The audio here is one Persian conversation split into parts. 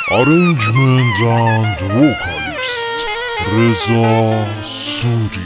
Arrangement and vocalist Reza Suri.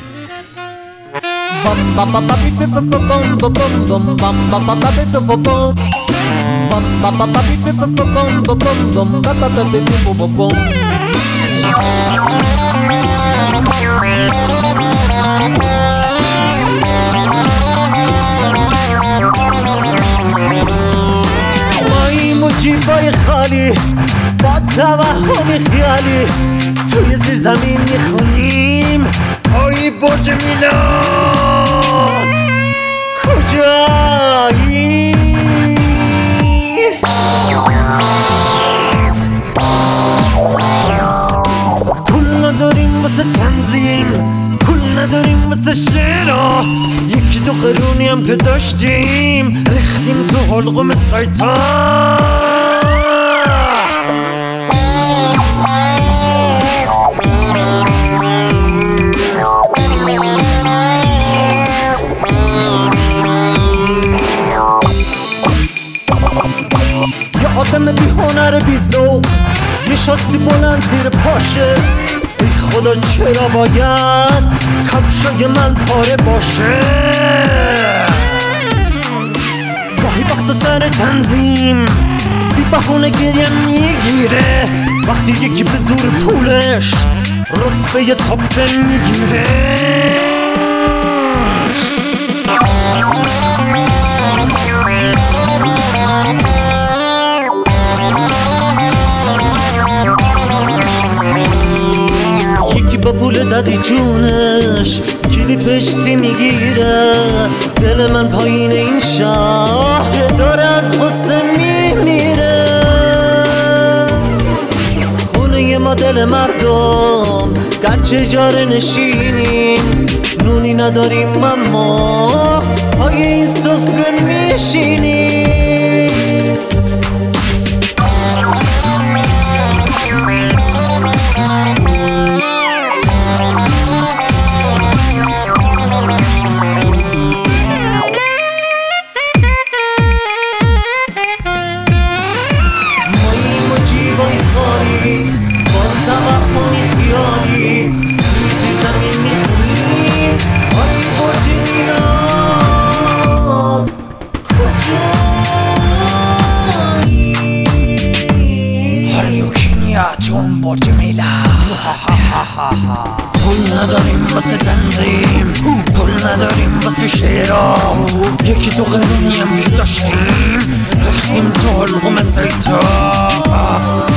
جیبای خالی با توهم خیالی توی زیر زمین میخونیم آی برج میلاد کجایی؟ پول نداریم واسه تنظیم، پول نداریم واسه شعرها، یکی دو قرونی هم که داشتیم ریختیم تو حلقوم سایتان. یه آدم بی هنر بی ذوق، یه شاسی بلند زیر پاشه، ای خدا چرا باید کفشای من پاره باشه؟ گاهی وقتا سر تنظیم بی بهونه گریه میگیره وقتی یکی به زور پولش رتبه تاپ 10 میگیره. با پول دادی جونش کلیپشتی میگیره، دل من پایین این شهر داره از غصه میمیره. خونه ما دل مردم گرچه اجاره نشینیم، نونی نداریم اما پای این سفره میشینیم. جون برج میلاد پول نداریم واسه تنظیم، پول نداریم واسه شعرها، یکی دو قرونی هم که داشتیم ریختیم تو حلقوم سیتا.